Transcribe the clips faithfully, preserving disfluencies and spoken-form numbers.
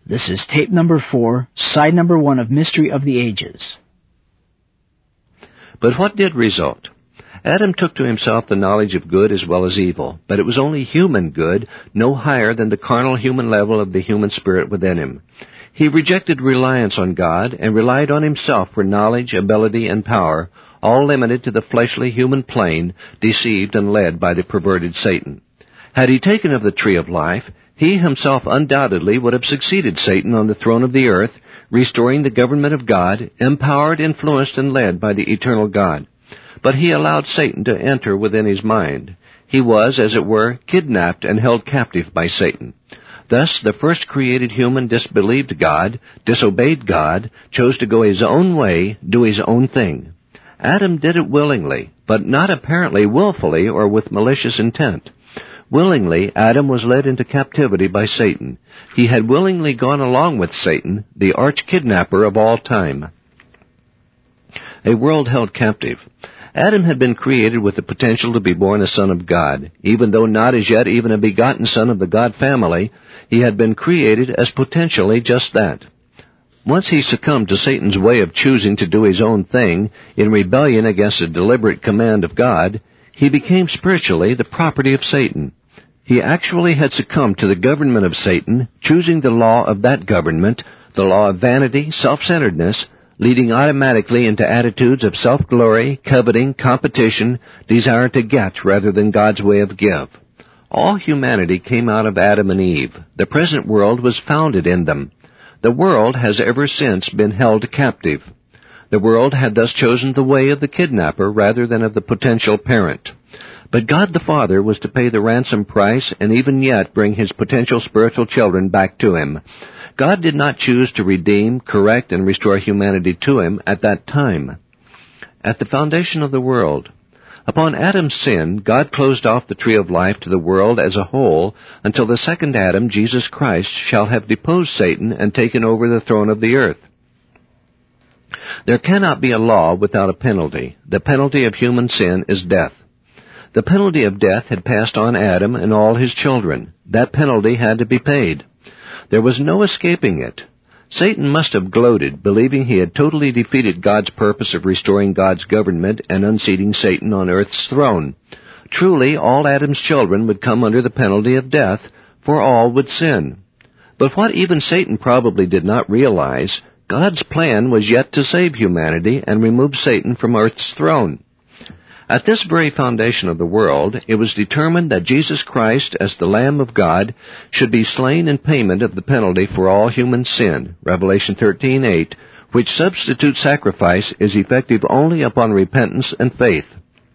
This is tape number four, side number one of Mystery of the Ages. But what did result? Adam took to himself the knowledge of good as well as evil, but it was only human good, no higher than the carnal human level of the human spirit within him. He rejected reliance on God and relied on himself for knowledge, ability, and power, all limited to the fleshly human plane, deceived and led by the perverted Satan. Had he taken of the tree of life, he himself undoubtedly would have succeeded Satan on the throne of the earth, restoring the government of God, empowered, influenced, and led by the eternal God. But he allowed Satan to enter within his mind. He was, as it were, kidnapped and held captive by Satan. Thus, the first created human disbelieved God, disobeyed God, chose to go his own way, do his own thing. Adam did it willingly, but not apparently willfully or with malicious intent. Willingly, Adam was led into captivity by Satan. He had willingly gone along with Satan, the arch-kidnapper of all time. A world held captive. Adam had been created with the potential to be born a son of God. Even though not as yet even a begotten son of the God family, he had been created as potentially just that. Once he succumbed to Satan's way of choosing to do his own thing, in rebellion against a deliberate command of God, he became spiritually the property of Satan. He actually had succumbed to the government of Satan, choosing the law of that government, the law of vanity, self-centeredness, leading automatically into attitudes of self-glory, coveting, competition, desire to get rather than God's way of give. All humanity came out of Adam and Eve. The present world was founded in them. The world has ever since been held captive. The world had thus chosen the way of the kidnapper rather than of the potential parent. But God the Father was to pay the ransom price and even yet bring his potential spiritual children back to him. God did not choose to redeem, correct, and restore humanity to him at that time. At the foundation of the world, upon Adam's sin, God closed off the tree of life to the world as a whole until the second Adam, Jesus Christ, shall have deposed Satan and taken over the throne of the earth. There cannot be a law without a penalty. The penalty of human sin is death. The penalty of death had passed on Adam and all his children. That penalty had to be paid. There was no escaping it. Satan must have gloated, believing he had totally defeated God's purpose of restoring God's government and unseating Satan on earth's throne. Truly, all Adam's children would come under the penalty of death, for all would sin. But what even Satan probably did not realize, God's plan was yet to save humanity and remove Satan from earth's throne. At this very foundation of the world, it was determined that Jesus Christ, as the Lamb of God, should be slain in payment of the penalty for all human sin, Revelation thirteen eight, which substitute sacrifice is effective only upon repentance and faith.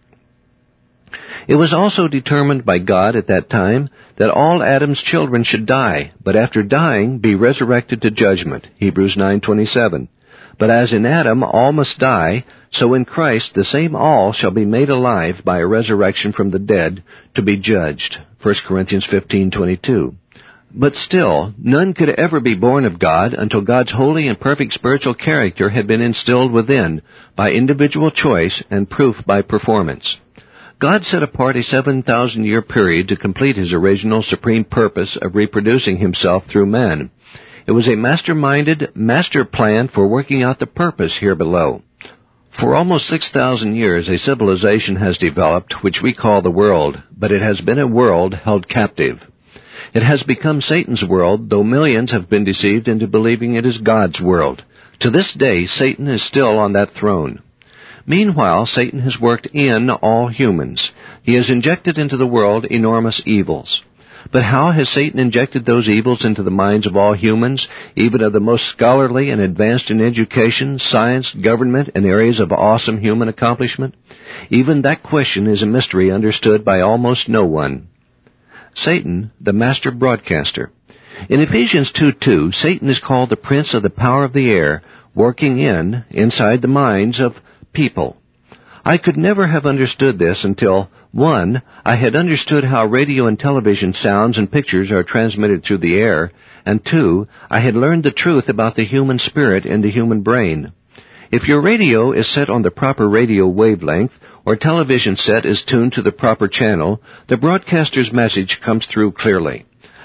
It was also determined by God at that time that all Adam's children should die, but after dying be resurrected to judgment, Hebrews nine twenty-seven. But as in Adam all must die, so in Christ the same all shall be made alive by a resurrection from the dead to be judged, First Corinthians fifteen twenty-two. But still, none could ever be born of God until God's holy and perfect spiritual character had been instilled within by individual choice and proof by performance. God set apart a seven thousand year period to complete his original supreme purpose of reproducing himself through man. It was a master-minded master plan for working out the purpose here below. For almost six thousand years, a civilization has developed, which we call the world, but it has been a world held captive. It has become Satan's world, though millions have been deceived into believing it is God's world. To this day, Satan is still on that throne. Meanwhile, Satan has worked in all humans. He has injected into the world enormous evils. But how has Satan injected those evils into the minds of all humans, even of the most scholarly and advanced in education, science, government, and areas of awesome human accomplishment? Even that question is a mystery understood by almost no one. Satan, the master broadcaster. In Ephesians two two, Satan is called the prince of the power of the air, working in, inside the minds of people. I could never have understood this until, one, I had understood how radio and television sounds and pictures are transmitted through the air, and two, I had learned the truth about the human spirit and the human brain. If your radio is set on the proper radio wavelength, or television set is tuned to the proper channel, the broadcaster's message comes through clearly.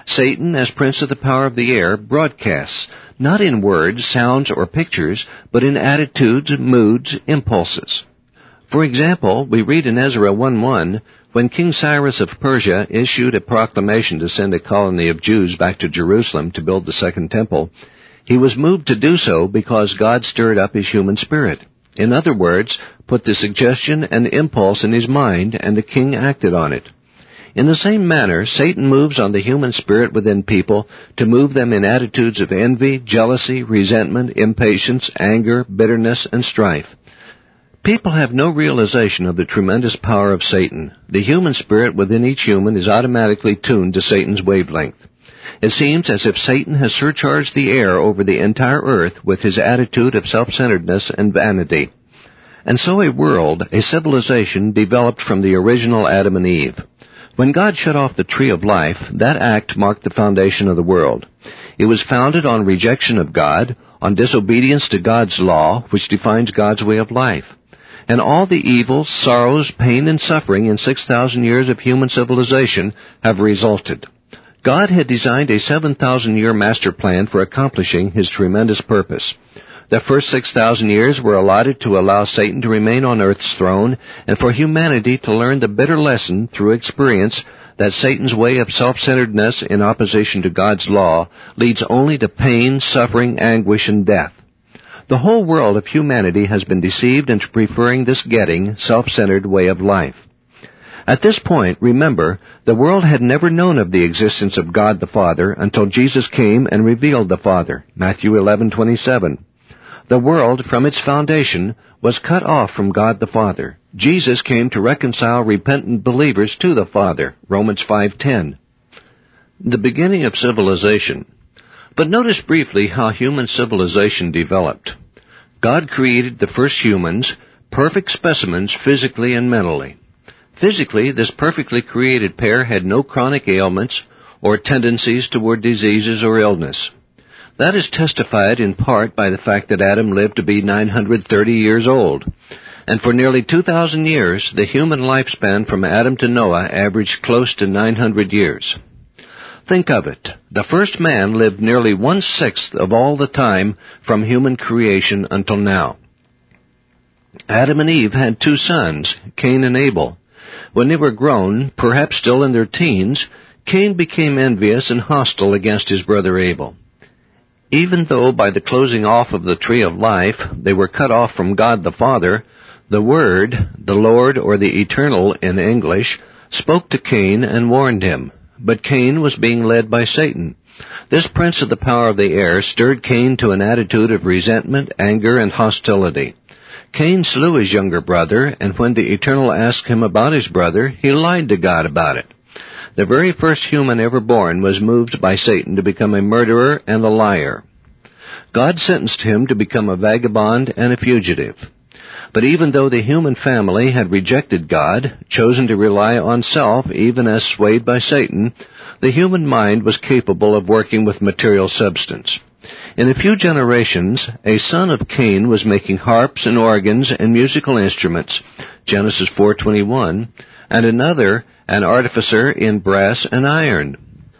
Satan, as prince of the power of the air, broadcasts, not in words, sounds, or pictures, but in attitudes, moods, impulses. For example, we read in Ezra one one, when King Cyrus of Persia issued a proclamation to send a colony of Jews back to Jerusalem to build the Second Temple, he was moved to do so because God stirred up his human spirit. In other words, put the suggestion and impulse in his mind, and the king acted on it. In the same manner, Satan moves on the human spirit within people to move them in attitudes of envy, jealousy, resentment, impatience, anger, bitterness, and strife. People have no realization of the tremendous power of Satan. The human spirit within each human is automatically tuned to Satan's wavelength. It seems as if Satan has surcharged the air over the entire earth with his attitude of self-centeredness and vanity. And so a world, a civilization, developed from the original Adam and Eve. When God shut off the tree of life, that act marked the foundation of the world. It was founded on rejection of God, on disobedience to God's law, which defines God's way of life. And all the evils, sorrows, pain, and suffering in six thousand years of human civilization have resulted. God had designed a seven thousand year master plan for accomplishing his tremendous purpose. The first six thousand years were allotted to allow Satan to remain on earth's throne and for humanity to learn the bitter lesson through experience that Satan's way of self-centeredness in opposition to God's law leads only to pain, suffering, anguish, and death. The whole world of humanity has been deceived into preferring this getting, self-centered way of life. At this point, remember, the world had never known of the existence of God the Father until Jesus came and revealed the Father, Matthew eleven twenty-seven. The world, from its foundation, was cut off from God the Father. Jesus came to reconcile repentant believers to the Father, Romans five ten. The beginning of civilization. But notice briefly how human civilization developed. God created the first humans, perfect specimens physically and mentally. Physically, this perfectly created pair had no chronic ailments or tendencies toward diseases or illness. That is testified in part by the fact that Adam lived to be nine hundred thirty years old. And for nearly two thousand years, the human lifespan from Adam to Noah averaged close to nine hundred years. Think of it. The first man lived nearly one-sixth of all the time from human creation until now. Adam and Eve had two sons, Cain and Abel. When they were grown, perhaps still in their teens, Cain became envious and hostile against his brother Abel. Even though by the closing off of the tree of life they were cut off from God the Father, the Word, the Lord or the Eternal in English, spoke to Cain and warned him. But Cain was being led by Satan. This prince of the power of the air stirred Cain to an attitude of resentment, anger, and hostility. Cain slew his younger brother, and when the Eternal asked him about his brother, he lied to God about it. The very first human ever born was moved by Satan to become a murderer and a liar. God sentenced him to become a vagabond and a fugitive. But even though the human family had rejected God, chosen to rely on self even as swayed by Satan, the human mind was capable of working with material substance. In a few generations, a son of Cain was making harps and organs and musical instruments, Genesis four twenty-one, and another an artificer in brass and iron.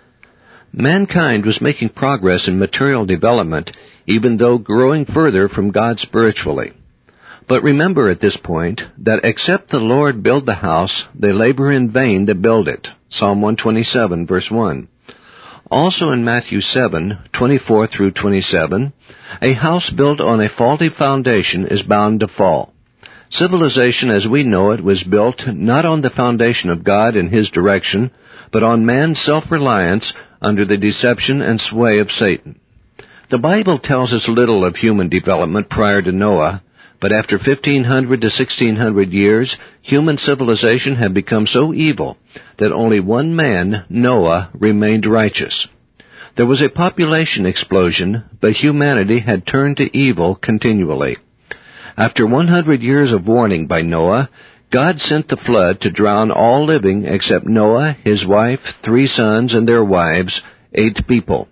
Mankind was making progress in material development, even though growing further from God spiritually. But remember at this point that except the Lord build the house, they labor in vain that build it. Psalm one twenty-seven, verse one. Also in Matthew seven, twenty-four through twenty-seven, a house built on a faulty foundation is bound to fall. Civilization as we know it was built not on the foundation of God and His direction, but on man's self-reliance under the deception and sway of Satan. The Bible tells us little of human development prior to Noah, but after fifteen hundred to sixteen hundred years, human civilization had become so evil that only one man, Noah, remained righteous. There was a population explosion, but humanity had turned to evil continually. After one hundred years of warning by Noah, God sent the flood to drown all living except Noah, his wife, three sons, and their wives, eight people.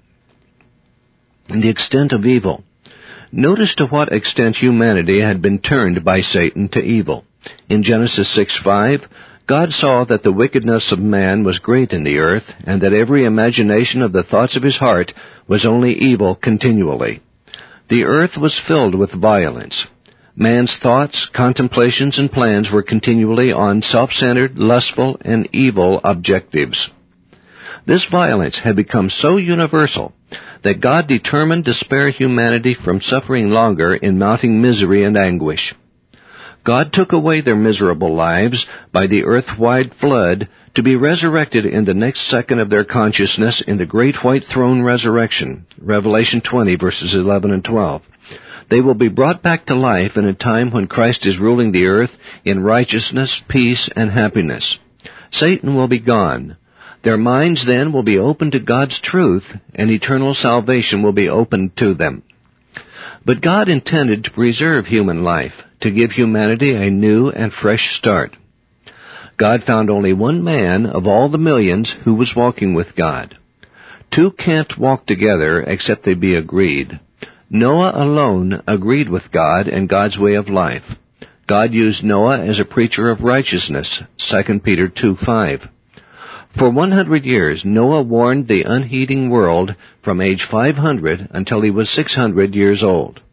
The extent of evil. Notice to what extent humanity had been turned by Satan to evil. In Genesis six five, God saw that the wickedness of man was great in the earth, and that every imagination of the thoughts of his heart was only evil continually. The earth was filled with violence. Man's thoughts, contemplations, and plans were continually on self-centered, lustful, and evil objectives. This violence had become so universal that God determined to spare humanity from suffering longer in mounting misery and anguish. God took away their miserable lives by the earth-wide flood to be resurrected in the next second of their consciousness in the great white throne resurrection, Revelation twenty, verses eleven and twelve. They will be brought back to life in a time when Christ is ruling the earth in righteousness, peace, and happiness. Satan will be gone. Their minds then will be open to God's truth, and eternal salvation will be opened to them. But God intended to preserve human life, to give humanity a new and fresh start. God found only one man of all the millions who was walking with God. Two can't walk together except they be agreed. Noah alone agreed with God and God's way of life. God used Noah as a preacher of righteousness, Second Peter two five. For one hundred years, Noah warned the unheeding world from age five hundred until he was six hundred years old.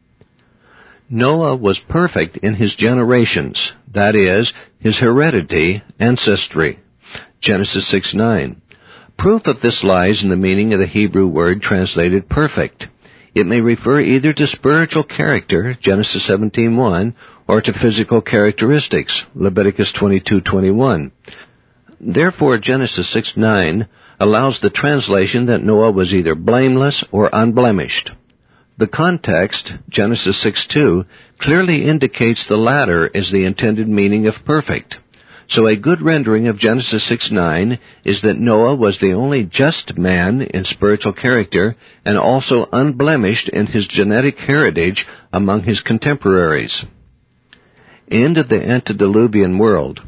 Noah was perfect in his generations, that is, his heredity, ancestry. Genesis six nine. Proof of this lies in the meaning of the Hebrew word translated perfect. It may refer either to spiritual character, Genesis seventeen one, or to physical characteristics, Leviticus twenty-two twenty-one. Therefore, Genesis six nine allows the translation that Noah was either blameless or unblemished. The context, Genesis six two, clearly indicates the latter is the intended meaning of perfect. So a good rendering of Genesis six nine is that Noah was the only just man in spiritual character and also unblemished in his genetic heritage among his contemporaries. End of the antediluvian world.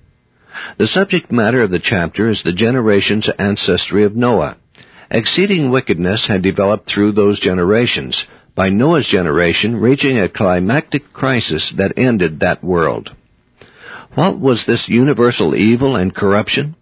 The subject matter of the chapter is the generations' ancestry of Noah. Exceeding wickedness had developed through those generations, by Noah's generation reaching a climactic crisis that ended that world. What was this universal evil and corruption?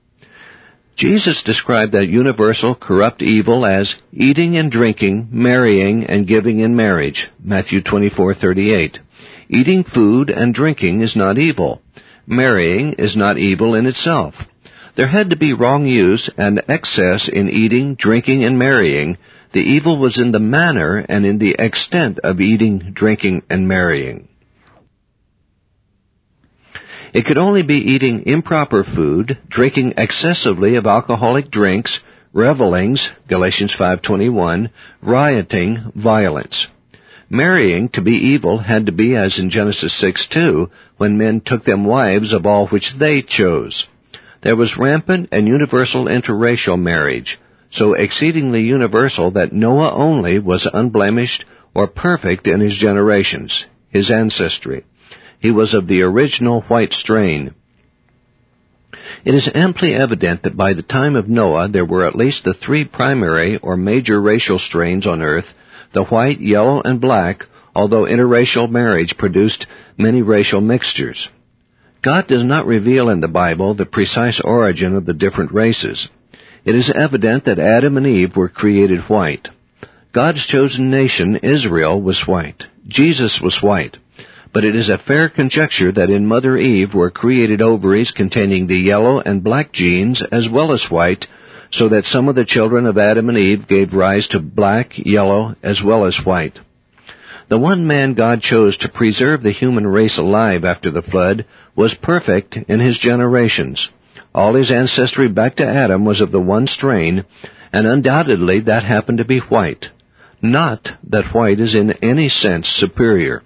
Jesus described that universal corrupt evil as eating and drinking, marrying and giving in marriage, Matthew twenty-four thirty-eight. Eating food and drinking is not evil. Marrying is not evil in itself. There had to be wrong use and excess in eating, drinking, and marrying. The evil was in the manner and in the extent of eating, drinking, and marrying. It could only be eating improper food, drinking excessively of alcoholic drinks, revelings, Galatians five twenty-one, rioting, violence. Marrying to be evil had to be as in Genesis six two, when men took them wives of all which they chose. There was rampant and universal interracial marriage, so exceedingly universal that Noah only was unblemished or perfect in his generations, his ancestry. He was of the original white strain. It is amply evident that by the time of Noah there were at least the three primary or major racial strains on earth, the white, yellow, and black, although interracial marriage produced many racial mixtures. God does not reveal in the Bible the precise origin of the different races. It is evident that Adam and Eve were created white. God's chosen nation, Israel, was white. Jesus was white. But it is a fair conjecture that in Mother Eve were created ovaries containing the yellow and black genes as well as white, so that some of the children of Adam and Eve gave rise to black, yellow, as well as white. The one man God chose to preserve the human race alive after the flood was perfect in his generations. All his ancestry back to Adam was of the one strain, and undoubtedly that happened to be white. Not that white is in any sense superior.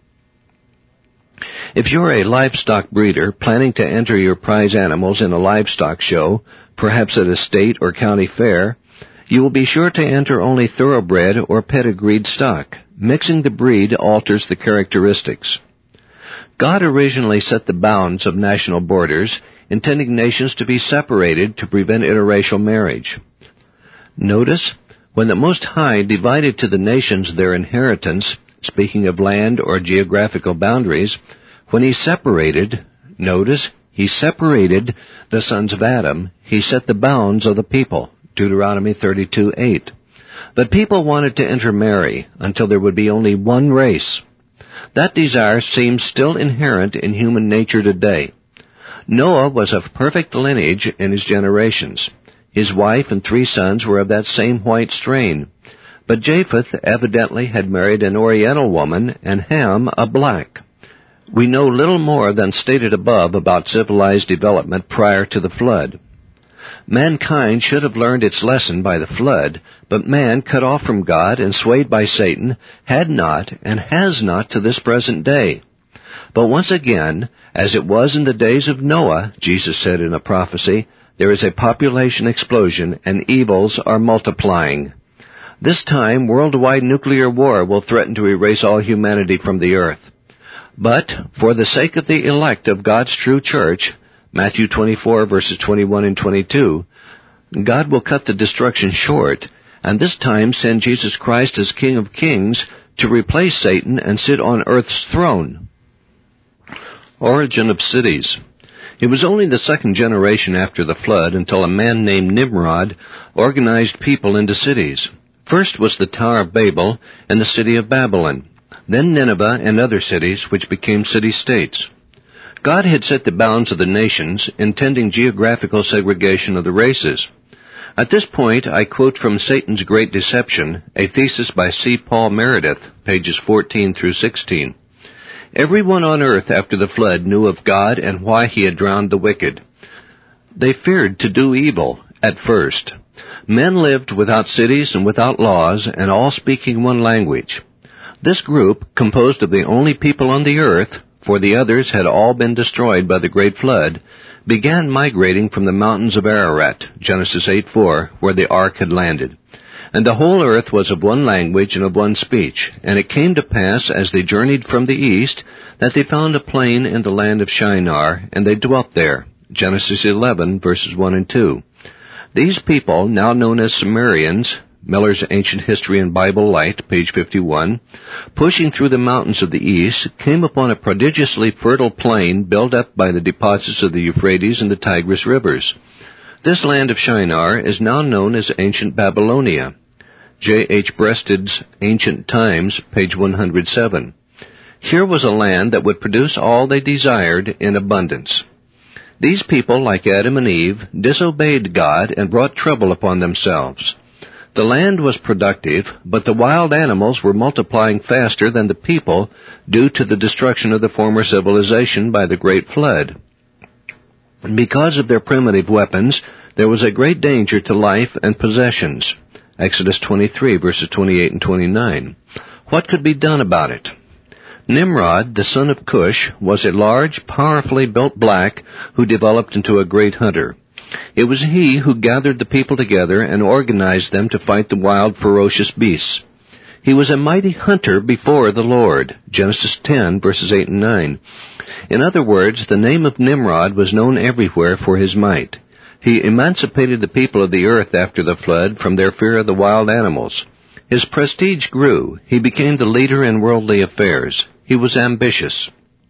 If you're a livestock breeder planning to enter your prize animals in a livestock show, perhaps at a state or county fair, you will be sure to enter only thoroughbred or pedigreed stock. Mixing the breed alters the characteristics. God originally set the bounds of national borders, intending nations to be separated to prevent interracial marriage. Notice, when the Most High divided to the nations their inheritance, speaking of land or geographical boundaries, when he separated, notice, He separated the sons of Adam. He set the bounds of the people. Deuteronomy thirty-two eight. But people wanted to intermarry until there would be only one race. That desire seems still inherent in human nature today. Noah was of perfect lineage in his generations. His wife and three sons were of that same white strain. But Japheth evidently had married an Oriental woman and Ham a black. We know little more than stated above about civilized development prior to the flood. Mankind should have learned its lesson by the flood, but man, cut off from God and swayed by Satan, had not and has not to this present day. But once again, as it was in the days of Noah, Jesus said in a prophecy, there is a population explosion and evils are multiplying. This time, worldwide nuclear war will threaten to erase all humanity from the earth. But, for the sake of the elect of God's true church, Matthew twenty-four, verses twenty-one and twenty-two, God will cut the destruction short, and this time send Jesus Christ as King of Kings to replace Satan and sit on earth's throne. Origin of cities. It was only the second generation after the flood until a man named Nimrod organized people into cities. First was the Tower of Babel and the city of Babylon, then Nineveh and other cities which became city-states. God had set the bounds of the nations, intending geographical segregation of the races. At this point, I quote from Satan's Great Deception, a thesis by C. Paul Meredith, pages fourteen through sixteen. Everyone on earth after the flood knew of God and why he had drowned the wicked. They feared to do evil at first. Men lived without cities and without laws, and all speaking one language. This group, composed of the only people on the earth, for the others had all been destroyed by the great flood, began migrating from the mountains of Ararat, Genesis eight four, where the ark had landed. And the whole earth was of one language and of one speech. And it came to pass, as they journeyed from the east, that they found a plain in the land of Shinar, and they dwelt there, Genesis eleven, verses one and two. These people, now known as Sumerians, Miller's Ancient History and Bible Light, page fifty-one, pushing through the mountains of the east, came upon a prodigiously fertile plain built up by the deposits of the Euphrates and the Tigris rivers. This land of Shinar is now known as ancient Babylonia. J H Breasted's Ancient Times, page one hundred seven. Here was a land that would produce all they desired in abundance. These people, like Adam and Eve, disobeyed God and brought trouble upon themselves. The land was productive, but the wild animals were multiplying faster than the people due to the destruction of the former civilization by the great flood. And because of their primitive weapons, there was a great danger to life and possessions. Exodus twenty-three, verses twenty-eight and twenty-nine. What could be done about it? Nimrod, the son of Cush, was a large, powerfully built black who developed into a great hunter. It was he who gathered the people together and organized them to fight the wild, ferocious beasts. He was a mighty hunter before the Lord, Genesis ten, verses eight and nine. In other words, the name of Nimrod was known everywhere for his might. He emancipated the people of the earth after the flood from their fear of the wild animals. His prestige grew. He became the leader in worldly affairs. He was ambitious.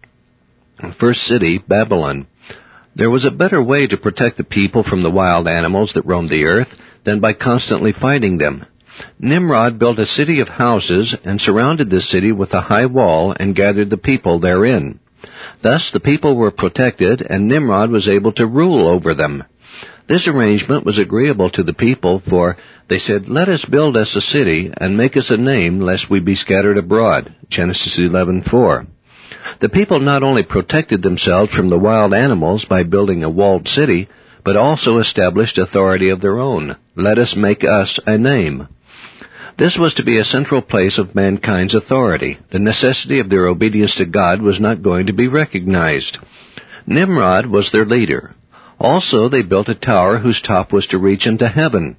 First city, Babylon. There was a better way to protect the people from the wild animals that roamed the earth than by constantly fighting them. Nimrod built a city of houses and surrounded this city with a high wall and gathered the people therein. Thus the people were protected, and Nimrod was able to rule over them. This arrangement was agreeable to the people, for they said, "Let us build us a city, and make us a name, lest we be scattered abroad." Genesis eleven four. The people not only protected themselves from the wild animals by building a walled city, but also established authority of their own. "Let us make us a name." This was to be a central place of mankind's authority. The necessity of their obedience to God was not going to be recognized. Nimrod was their leader. Also, they built a tower whose top was to reach into heaven.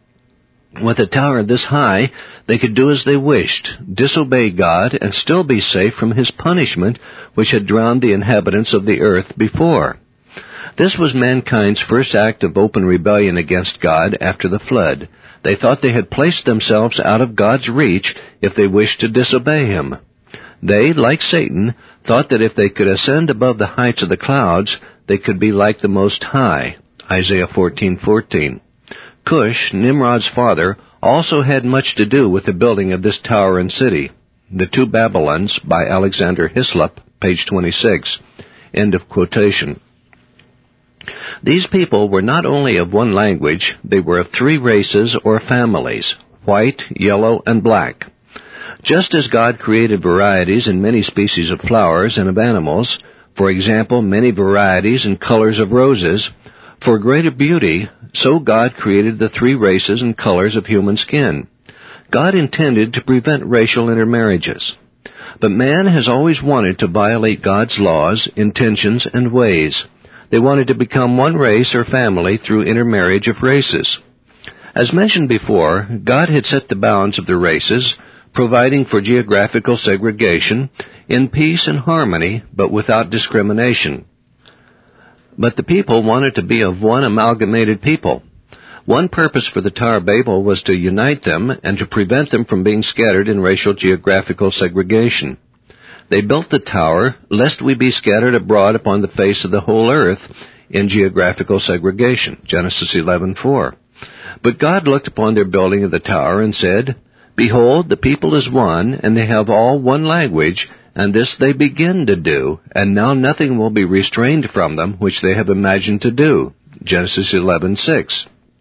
With a tower this high, they could do as they wished, disobey God, and still be safe from his punishment, which had drowned the inhabitants of the earth before. This was mankind's first act of open rebellion against God after the flood. They thought they had placed themselves out of God's reach if they wished to disobey him. They, like Satan, thought that if they could ascend above the heights of the clouds, they could be like the Most High, Isaiah fourteen fourteen. Cush, Nimrod's father, also had much to do with the building of this tower and city. The Two Babylons, by Alexander Hislop, page twenty-six. End of quotation. These people were not only of one language, they were of three races or families, white, yellow, and black. Just as God created varieties in many species of flowers and of animals, for example, many varieties and colors of roses, for greater beauty, so God created the three races and colors of human skin. God intended to prevent racial intermarriages. But man has always wanted to violate God's laws, intentions, and ways. They wanted to become one race or family through intermarriage of races. As mentioned before, God had set the bounds of the races, providing for geographical segregation, in peace and harmony, but without discrimination. But the people wanted to be of one amalgamated people. One purpose for the Tower of Babel was to unite them and to prevent them from being scattered in racial geographical segregation. They built the tower, lest we be scattered abroad upon the face of the whole earth in geographical segregation, Genesis eleven four. But God looked upon their building of the tower and said, Behold, the people is one, and they have all one language, and this they begin to do, and now nothing will be restrained from them which they have imagined to do, Genesis eleven six.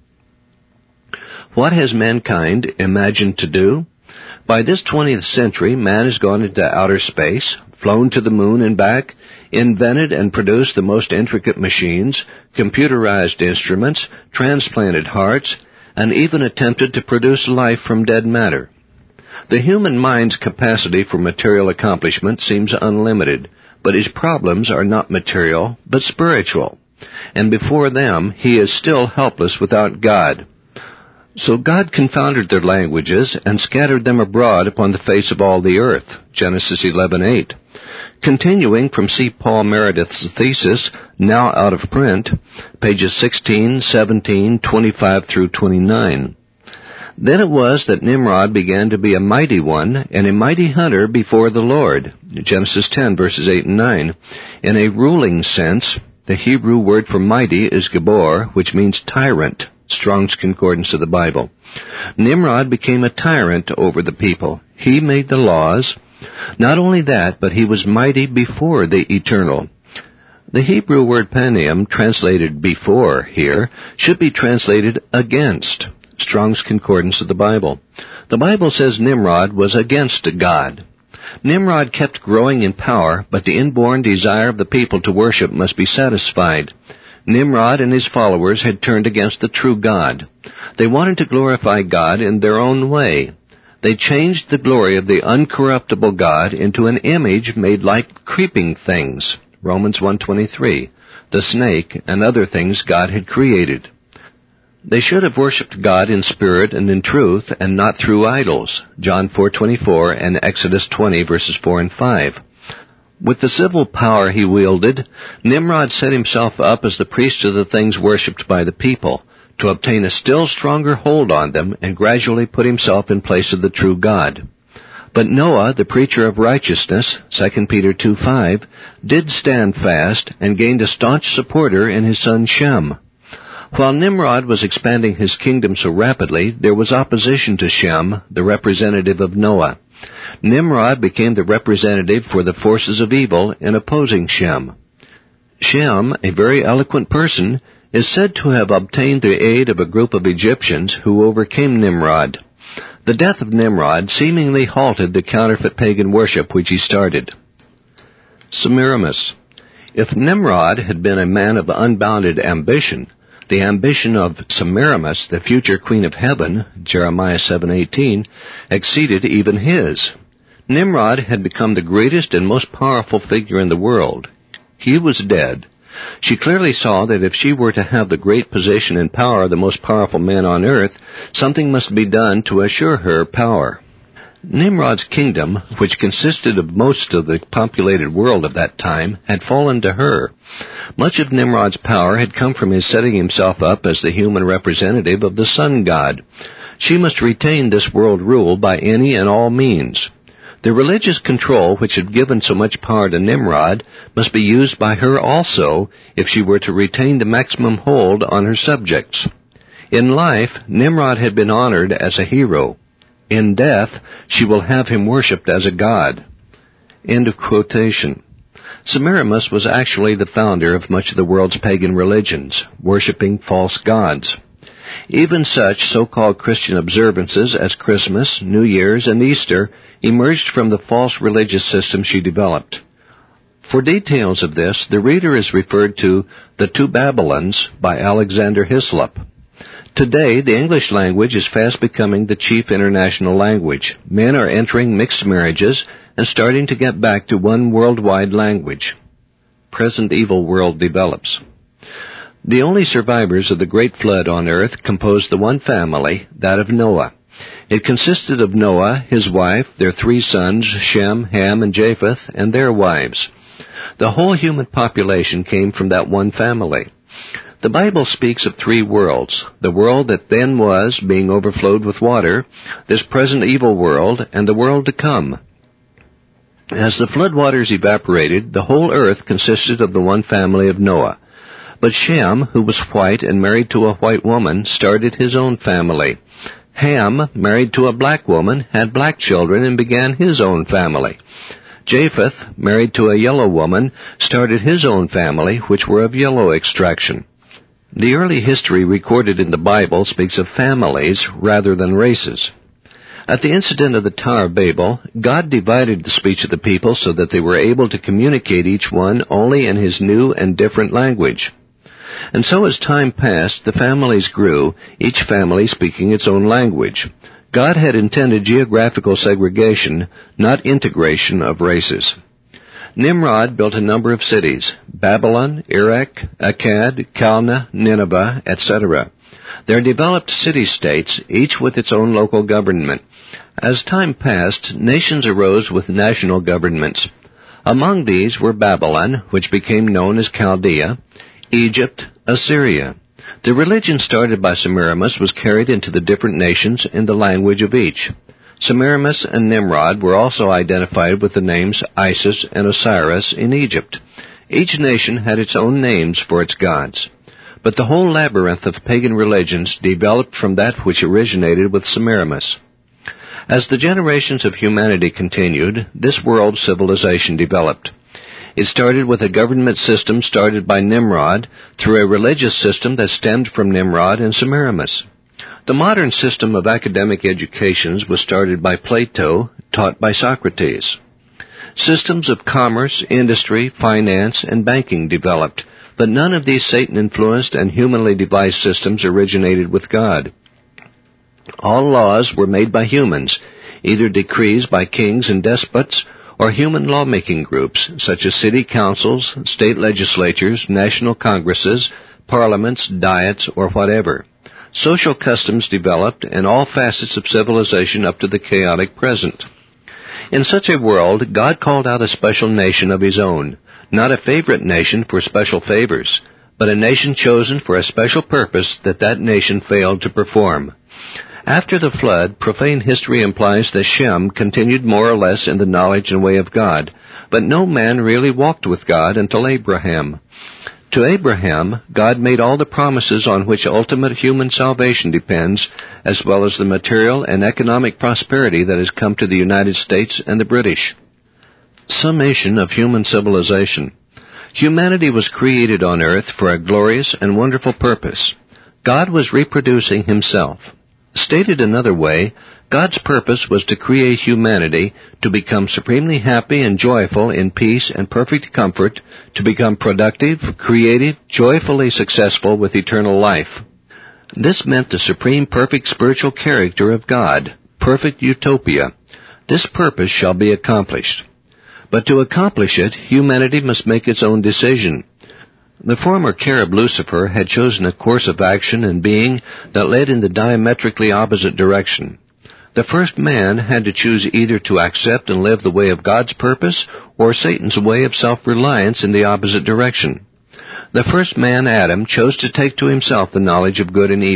What has mankind imagined to do? By this twentieth century, man has gone into outer space, flown to the moon and back, invented and produced the most intricate machines, computerized instruments, transplanted hearts, and even attempted to produce life from dead matter. The human mind's capacity for material accomplishment seems unlimited, but his problems are not material, but spiritual, and before them he is still helpless without God. So God confounded their languages and scattered them abroad upon the face of all the earth, Genesis eleven eight. Continuing from C. Paul Meredith's thesis, now out of print, pages sixteen, seventeen, twenty-five through twenty-nine. Then it was that Nimrod began to be a mighty one and a mighty hunter before the Lord, Genesis ten, verses eight and nine. In a ruling sense, the Hebrew word for mighty is Gabor, which means tyrant, Strong's Concordance of the Bible. Nimrod became a tyrant over the people. He made the laws. Not only that, but he was mighty before the Eternal. The Hebrew word paneum, translated before here, should be translated against, Strong's Concordance of the Bible. The Bible says Nimrod was against God. Nimrod kept growing in power, but the inborn desire of the people to worship must be satisfied. Nimrod and his followers had turned against the true God. They wanted to glorify God in their own way. They changed the glory of the uncorruptible God into an image made like creeping things, Romans one twenty-three, the snake and other things God had created. They should have worshipped God in spirit and in truth, and not through idols, John four twenty-four and Exodus twenty, verses four and five. With the civil power he wielded, Nimrod set himself up as the priest of the things worshipped by the people, to obtain a still stronger hold on them and gradually put himself in place of the true God. But Noah, the preacher of righteousness, Second Peter two five, did stand fast and gained a staunch supporter in his son Shem. While Nimrod was expanding his kingdom so rapidly, there was opposition to Shem, the representative of Noah. Nimrod became the representative for the forces of evil in opposing Shem. Shem, a very eloquent person, is said to have obtained the aid of a group of Egyptians who overcame Nimrod. The death of Nimrod seemingly halted the counterfeit pagan worship which he started. Semiramis. If Nimrod had been a man of unbounded ambition, the ambition of Semiramis, the future queen of heaven, Jeremiah seven eighteen, exceeded even his. Nimrod had become the greatest and most powerful figure in the world. He was dead. She clearly saw that if she were to have the great position and power of the most powerful man on earth, something must be done to assure her power. Nimrod's kingdom, which consisted of most of the populated world of that time, had fallen to her. Much of Nimrod's power had come from his setting himself up as the human representative of the sun god. She must retain this world rule by any and all means. The religious control which had given so much power to Nimrod must be used by her also if she were to retain the maximum hold on her subjects. In life, Nimrod had been honored as a hero. In death, she will have him worshipped as a god. End of quotation. Semiramis was actually the founder of much of the world's pagan religions, worshipping false gods. Even such so-called Christian observances as Christmas, New Year's, and Easter emerged from the false religious system she developed. For details of this, the reader is referred to The Two Babylons by Alexander Hislop. Today, the English language is fast becoming the chief international language. Men are entering mixed marriages and starting to get back to one worldwide language. Present evil world develops. The only survivors of the great flood on earth composed the one family, that of Noah. It consisted of Noah, his wife, their three sons, Shem, Ham, and Japheth, and their wives. The whole human population came from that one family. The Bible speaks of three worlds, the world that then was, being overflowed with water, this present evil world, and the world to come. As the flood waters evaporated, the whole earth consisted of the one family of Noah. But Shem, who was white and married to a white woman, started his own family. Ham, married to a black woman, had black children and began his own family. Japheth, married to a yellow woman, started his own family, which were of yellow extraction. The early history recorded in the Bible speaks of families rather than races. At the incident of the Tower of Babel, God divided the speech of the people so that they were able to communicate each one only in his new and different language. And so as time passed, the families grew, each family speaking its own language. God had intended geographical segregation, not integration of races. Nimrod built a number of cities, Babylon, Erech, Akkad, Calneh, Nineveh, et cetera. There developed city-states, each with its own local government. As time passed, nations arose with national governments. Among these were Babylon, which became known as Chaldea, Egypt, Assyria. The religion started by Semiramis was carried into the different nations in the language of each. Semiramis and Nimrod were also identified with the names Isis and Osiris in Egypt. Each nation had its own names for its gods. But the whole labyrinth of pagan religions developed from that which originated with Semiramis. As the generations of humanity continued, this world civilization developed. It started with a government system started by Nimrod through a religious system that stemmed from Nimrod and Semiramis. The modern system of academic educations was started by Plato, taught by Socrates. Systems of commerce, industry, finance, and banking developed, but none of these Satan-influenced and humanly devised systems originated with God. All laws were made by humans, either decrees by kings and despots, or human lawmaking groups, such as city councils, state legislatures, national congresses, parliaments, diets, or whatever. Social customs developed in all facets of civilization up to the chaotic present. In such a world, God called out a special nation of His own, not a favorite nation for special favors, but a nation chosen for a special purpose that that nation failed to perform. After the flood, profane history implies that Shem continued more or less in the knowledge and way of God, but no man really walked with God until Abraham. To Abraham, God made all the promises on which ultimate human salvation depends, as well as the material and economic prosperity that has come to the United States and the British. Summation of human civilization. Humanity was created on earth for a glorious and wonderful purpose. God was reproducing Himself. Stated another way, God's purpose was to create humanity to become supremely happy and joyful in peace and perfect comfort, to become productive, creative, joyfully successful with eternal life. This meant the supreme perfect spiritual character of God, perfect utopia. This purpose shall be accomplished. But to accomplish it, humanity must make its own decision. The former cherub Lucifer had chosen a course of action and being that led in the diametrically opposite direction. The first man had to choose either to accept and live the way of God's purpose or Satan's way of self-reliance in the opposite direction. The first man, Adam, chose to take to himself the knowledge of good and evil.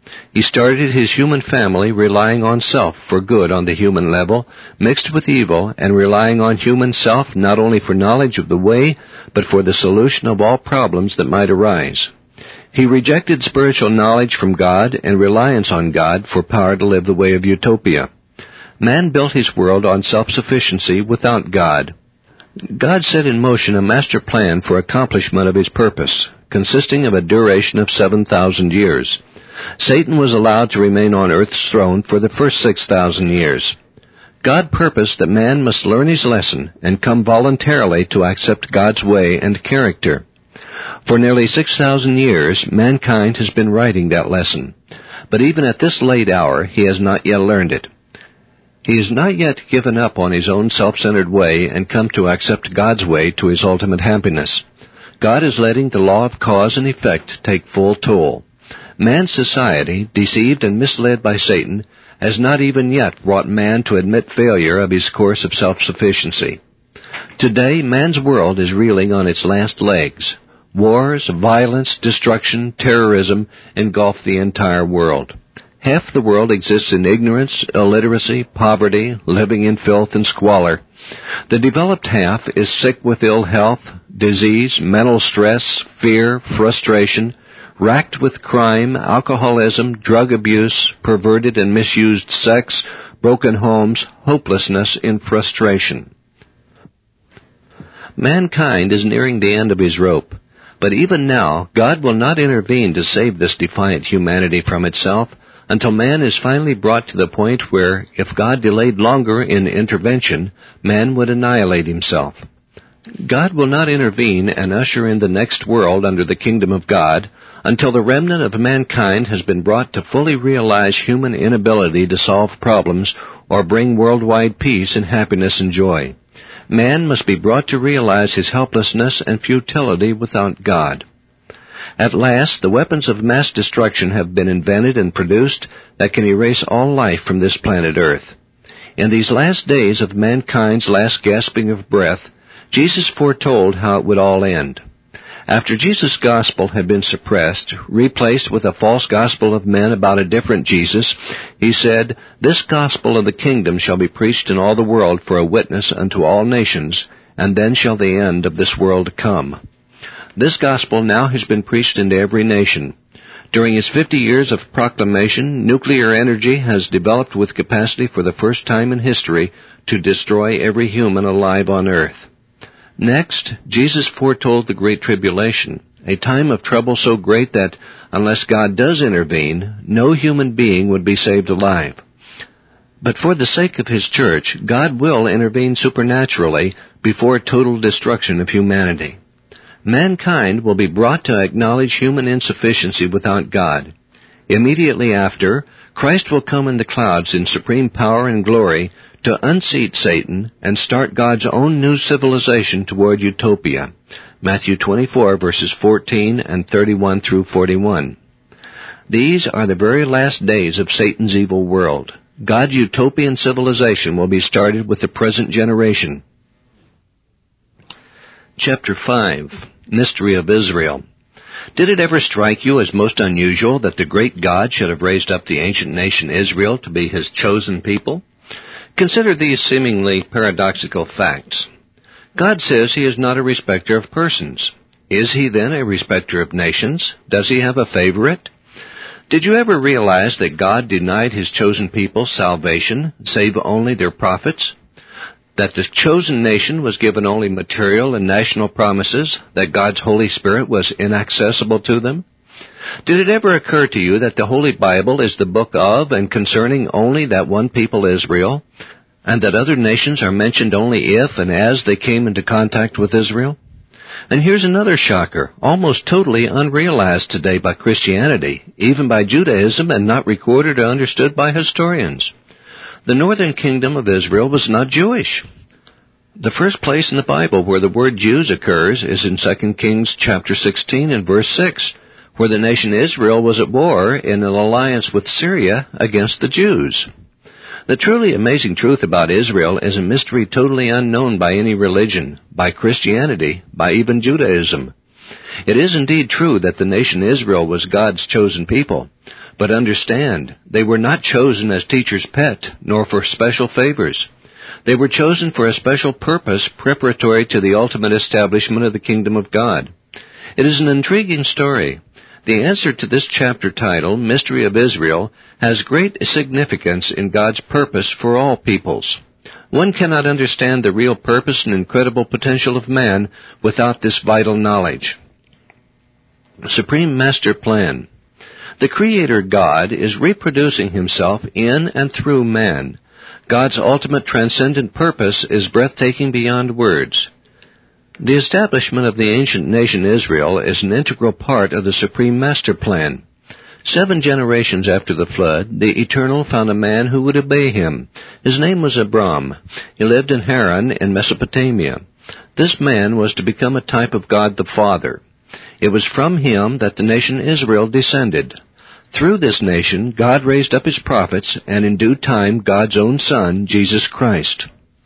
He started his human family relying on self for good on the human level, mixed with evil, and relying on human self not only for knowledge of the way, but for the solution of all problems that might arise. He rejected spiritual knowledge from God and reliance on God for power to live the way of utopia. Man built his world on self-sufficiency without God. God set in motion a master plan for accomplishment of his purpose, consisting of a duration of seven thousand years. Satan was allowed to remain on earth's throne for the first six thousand years. God purposed that man must learn his lesson and come voluntarily to accept God's way and character. For nearly six thousand years, mankind has been writing that lesson. But even at this late hour, he has not yet learned it. He has not yet given up on his own self-centered way and come to accept God's way to his ultimate happiness. God is letting the law of cause and effect take full toll. Man's society, deceived and misled by Satan, has not even yet brought man to admit failure of his course of self-sufficiency. Today, man's world is reeling on its last legs. Wars, violence, destruction, terrorism engulf the entire world. Half the world exists in ignorance, illiteracy, poverty, living in filth and squalor. The developed half is sick with ill health, disease, mental stress, fear, frustration, racked with crime, alcoholism, drug abuse, perverted and misused sex, broken homes, hopelessness, and frustration. Mankind is nearing the end of his rope. But even now, God will not intervene to save this defiant humanity from itself until man is finally brought to the point where, if God delayed longer in intervention, man would annihilate himself. God will not intervene and usher in the next world under the kingdom of God until the remnant of mankind has been brought to fully realize human inability to solve problems or bring worldwide peace and happiness and joy. Man must be brought to realize his helplessness and futility without God. At last, the weapons of mass destruction have been invented and produced that can erase all life from this planet Earth. In these last days of mankind's last gasping of breath, Jesus foretold how it would all end. After Jesus' gospel had been suppressed, replaced with a false gospel of men about a different Jesus, he said, "This gospel of the kingdom shall be preached in all the world for a witness unto all nations, and then shall the end of this world come." This gospel now has been preached into every nation. During his fifty years of proclamation, nuclear energy has developed with capacity for the first time in history to destroy every human alive on earth. Next, Jesus foretold the Great Tribulation, a time of trouble so great that, unless God does intervene, no human being would be saved alive. But for the sake of His church, God will intervene supernaturally before total destruction of humanity. Mankind will be brought to acknowledge human insufficiency without God. Immediately after, Christ will come in the clouds in supreme power and glory to unseat Satan and start God's own new civilization toward utopia. Matthew twenty-four, verses fourteen and thirty-one through forty-one. These are the very last days of Satan's evil world. God's utopian civilization will be started with the present generation. Chapter five, Mystery of Israel. Did it ever strike you as most unusual that the great God should have raised up the ancient nation Israel to be His chosen people? Consider these seemingly paradoxical facts. God says He is not a respecter of persons. Is He then a respecter of nations? Does He have a favorite? Did you ever realize that God denied His chosen people salvation, save only their prophets? That the chosen nation was given only material and national promises, that God's Holy Spirit was inaccessible to them? Did it ever occur to you that the Holy Bible is the book of and concerning only that one people Israel, and that other nations are mentioned only if and as they came into contact with Israel? And here's another shocker, almost totally unrealized today by Christianity, even by Judaism, and not recorded or understood by historians. The northern kingdom of Israel was not Jewish. The first place in the Bible where the word Jews occurs is in Second Kings chapter sixteen and verse six, where the nation Israel was at war in an alliance with Syria against the Jews. The truly amazing truth about Israel is a mystery totally unknown by any religion, by Christianity, by even Judaism. It is indeed true that the nation Israel was God's chosen people, But understand, they were not chosen as teacher's pet, nor for special favors. They were chosen for a special purpose preparatory to the ultimate establishment of the kingdom of God. It is an intriguing story. The answer to this chapter title, Mystery of Israel, has great significance in God's purpose for all peoples. One cannot understand the real purpose and incredible potential of man without this vital knowledge. Supreme Master Plan. The Creator God is reproducing Himself in and through man. God's ultimate transcendent purpose is breathtaking beyond words. The establishment of the ancient nation Israel is an integral part of the Supreme Master Plan. Seven generations after the flood, the Eternal found a man who would obey Him. His name was Abram. He lived in Haran in Mesopotamia. This man was to become a type of God the Father. It was from him that the nation Israel descended. Through this nation, God raised up His prophets, and in due time God's own Son, Jesus Christ.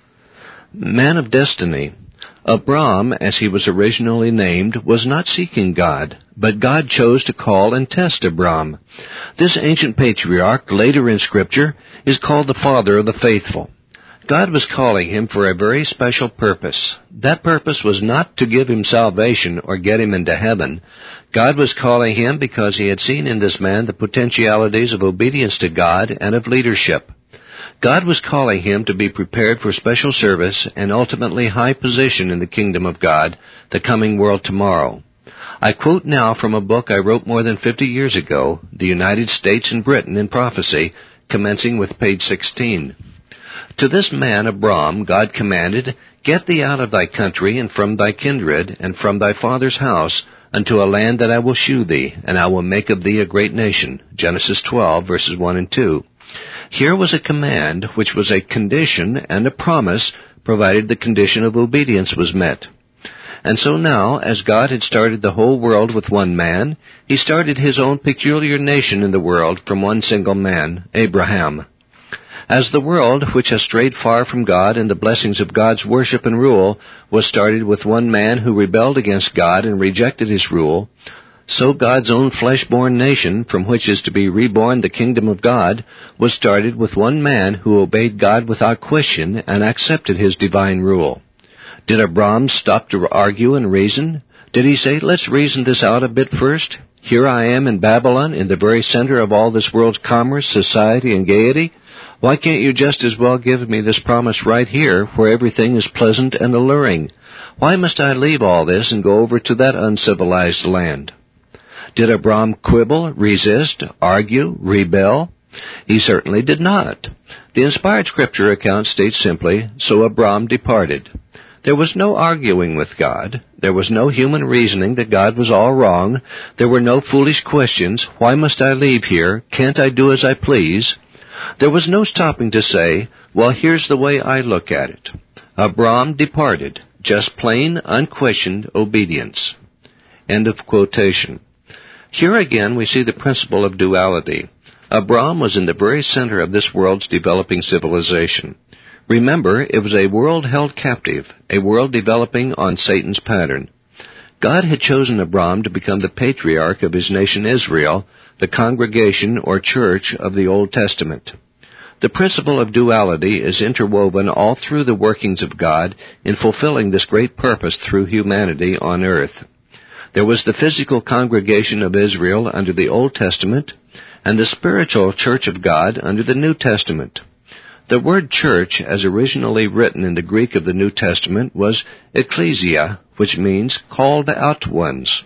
Man of destiny. Abram, as he was originally named, was not seeking God, but God chose to call and test Abram. This ancient patriarch, later in Scripture, is called the father of the faithful. God was calling him for a very special purpose. That purpose was not to give him salvation or get him into heaven. God was calling him because He had seen in this man the potentialities of obedience to God and of leadership. God was calling him to be prepared for special service and ultimately high position in the kingdom of God, the coming world tomorrow. I quote now from a book I wrote more than fifty years ago, The United States and Britain in Prophecy, commencing with page sixteen. To this man, Abram, God commanded, Get thee out of thy country and from thy kindred and from thy father's house unto a land that I will shew thee, and I will make of thee a great nation. Genesis twelve, verses one and two. Here was a command which was a condition and a promise, provided the condition of obedience was met. And so now, as God had started the whole world with one man, He started His own peculiar nation in the world from one single man, Abraham. As the world, which has strayed far from God and the blessings of God's worship and rule, was started with one man who rebelled against God and rejected His rule, so God's own flesh-born nation, from which is to be reborn the kingdom of God, was started with one man who obeyed God without question and accepted His divine rule. Did Abram stop to argue and reason? Did he say, let's reason this out a bit first? Here I am in Babylon, in the very center of all this world's commerce, society, and gaiety. Why can't you just as well give me this promise right here, where everything is pleasant and alluring? Why must I leave all this and go over to that uncivilized land? Did Abram quibble, resist, argue, rebel? He certainly did not. The inspired Scripture account states simply, So Abram departed. There was no arguing with God. There was no human reasoning that God was all wrong. There were no foolish questions. Why must I leave here? Can't I do as I please? There was no stopping to say, well, here's the way I look at it. Abram departed. Just plain, unquestioned obedience. End of quotation. Here again we see the principle of duality. Abram was in the very center of this world's developing civilization. Remember, it was a world held captive, a world developing on Satan's pattern. God had chosen Abram to become the patriarch of His nation Israel, the congregation or church of the Old Testament. The principle of duality is interwoven all through the workings of God in fulfilling this great purpose through humanity on earth. There was the physical congregation of Israel under the Old Testament, and the spiritual church of God under the New Testament. The word church, as originally written in the Greek of the New Testament, was ecclesia, which means called out ones.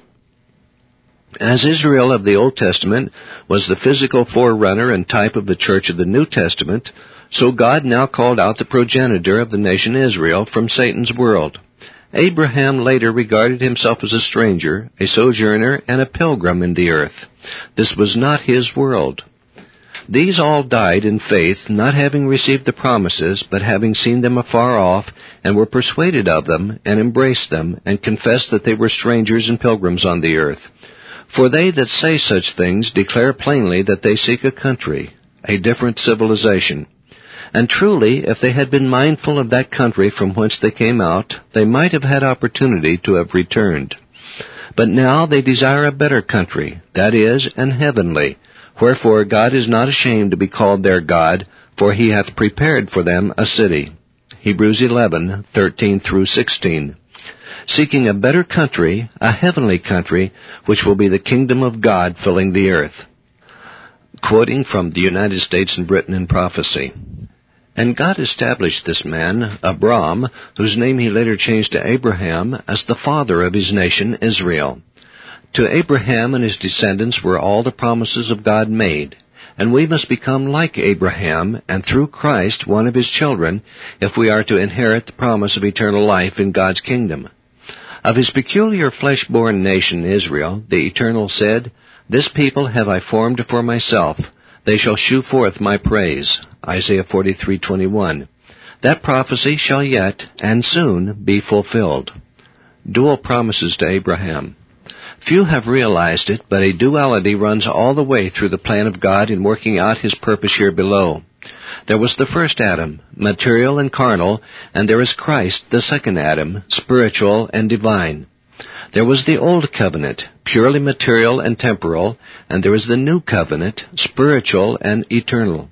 As Israel of the Old Testament was the physical forerunner and type of the church of the New Testament, so God now called out the progenitor of the nation Israel from Satan's world. Abraham later regarded himself as a stranger, a sojourner, and a pilgrim in the earth. This was not his world. These all died in faith, not having received the promises, but having seen them afar off, and were persuaded of them, and embraced them, and confessed that they were strangers and pilgrims on the earth. For they that say such things declare plainly that they seek a country, a different civilization. And truly, if they had been mindful of that country from whence they came out, they might have had opportunity to have returned. But now they desire a better country, that is, an heavenly, Wherefore God is not ashamed to be called their God, for he hath prepared for them a city. Hebrews eleven, thirteen through sixteen. Seeking a better country, a heavenly country, which will be the kingdom of God filling the earth. Quoting from the United States and Britain in Prophecy. And God established this man, Abram, whose name he later changed to Abraham, as the father of his nation Israel. To Abraham and his descendants were all the promises of God made, and we must become like Abraham, and through Christ one of his children, if we are to inherit the promise of eternal life in God's kingdom. Of his peculiar flesh-born nation Israel, the Eternal said, This people have I formed for myself. They shall shew forth my praise. Isaiah forty-three twenty-one. That prophecy shall yet, and soon, be fulfilled. Dual promises to Abraham. Few have realized it, but a duality runs all the way through the plan of God in working out his purpose here below. There was the first Adam, material and carnal, and there is Christ, the second Adam, spiritual and divine. There was the old covenant, purely material and temporal, and there is the new covenant, spiritual and eternal.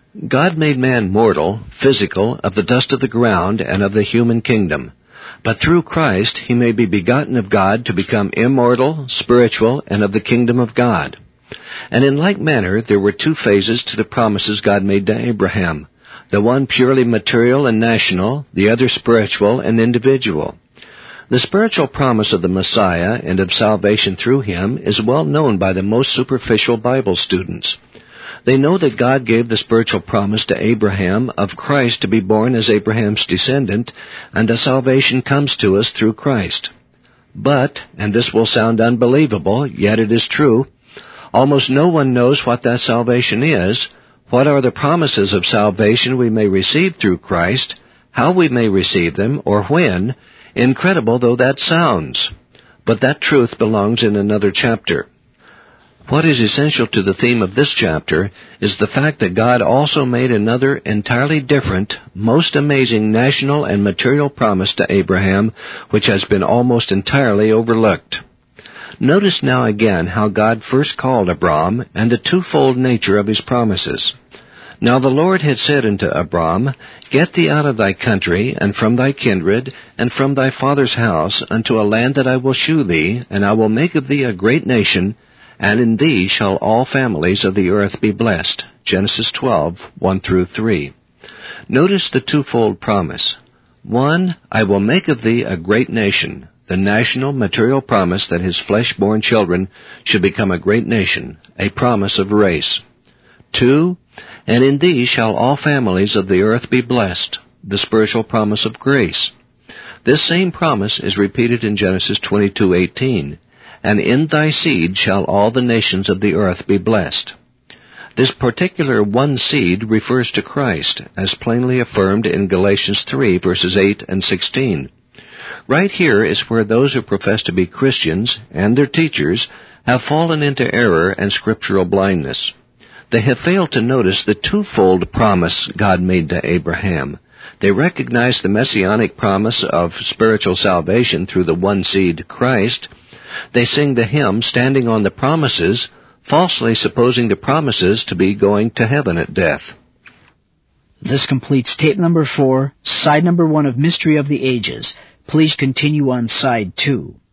God made man mortal, physical, of the dust of the ground and of the human kingdom. But through Christ he may be begotten of God to become immortal, spiritual, and of the kingdom of God. And in like manner there were two phases to the promises God made to Abraham, the one purely material and national, the other spiritual and individual. The spiritual promise of the Messiah and of salvation through him is well known by the most superficial Bible students. They know that God gave the spiritual promise to Abraham of Christ to be born as Abraham's descendant, and that salvation comes to us through Christ. But, and this will sound unbelievable, yet it is true, almost no one knows what that salvation is, what are the promises of salvation we may receive through Christ, how we may receive them, or when, incredible though that sounds. But that truth belongs in another chapter. What is essential to the theme of this chapter is the fact that God also made another entirely different, most amazing national and material promise to Abraham, which has been almost entirely overlooked. Notice now again how God first called Abram and the twofold nature of his promises. Now the Lord had said unto Abram, Get thee out of thy country, and from thy kindred, and from thy father's house, unto a land that I will shew thee, and I will make of thee a great nation, and in thee shall all families of the earth be blessed. Genesis twelve, one through three. Notice the twofold promise. One, I will make of thee a great nation, the national material promise that his flesh-born children should become a great nation, a promise of race. Two, and in thee shall all families of the earth be blessed, the spiritual promise of grace. This same promise is repeated in Genesis twenty-two eighteen. And in thy seed shall all the nations of the earth be blessed. This particular one seed refers to Christ, as plainly affirmed in Galatians three, verses eight and sixteen. Right here is where those who profess to be Christians, and their teachers, have fallen into error and scriptural blindness. They have failed to notice the twofold promise God made to Abraham. They recognize the messianic promise of spiritual salvation through the one seed, Christ. They sing the hymn, Standing on the Promises, falsely supposing the promises to be going to heaven at death. This completes tape number four, side number one of Mystery of the Ages. Please continue on side two.